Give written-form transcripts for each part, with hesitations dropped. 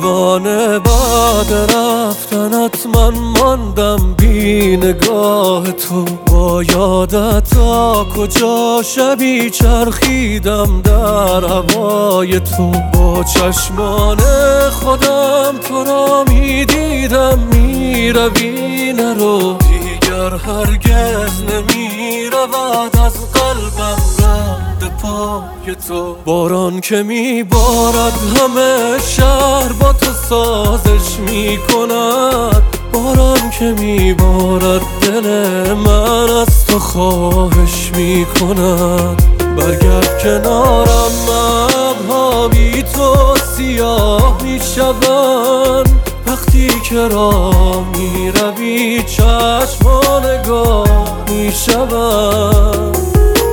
پروانه بعد رفتنت من ماندم بی نگاه تو. با یادت تا کجا شبی چرخیدم در هوای تو. با چشمان خودم تو را میدیدم میروی نرو. دیگر هرگز نمیرود از قلبم رد پای تو. باران که میبارد همه شهر با تو سازش میکند. باران که میبارد دل من از تو خواهش میکند. برگرد کنارم ابرها بی تو سیاه میشوند. وقتی که راه میروی چشم نگاه میشوند.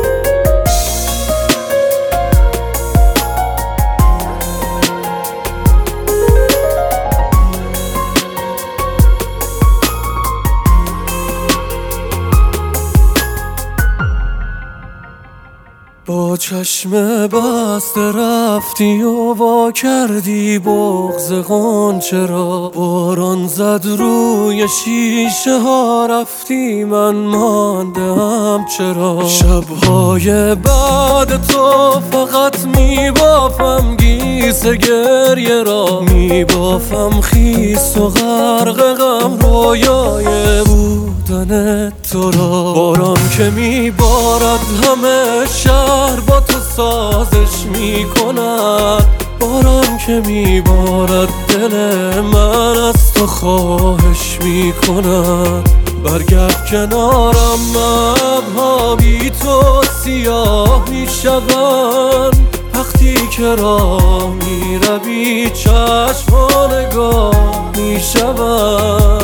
با چشم بسته رفتی و وا کردی بغض غنچه را. باران زد روی شیشه ها رفتی من ماندم چرا. شبهای بعد تو فقط میبافم گیس گریه را. میبافم خیس و غرق غم رویای بودن تو را. باران که میبارد همه شهر با تو سازش میکند. باران که میبارد دل من از تو خواهش میکند. برگرد کنارم ابرها بی تو سیاه میشوند. وقتی که راه میروی چشم نگاه میشوند.